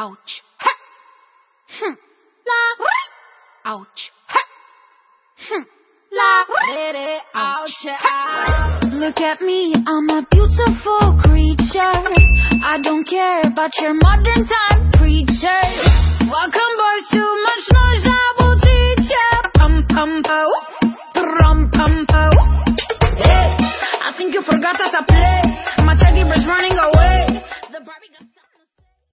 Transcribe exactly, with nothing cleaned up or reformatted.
ouch, ha, hm, la, ouch, ha, hm, la, ouch, ouch. Look at me, I'm a beautiful creature. I don't care about your modern time preacher. Welcome boys, too much noise, I will teach ya. Pum pum pow, pum pum pow. Hey, I think you forgot how to play.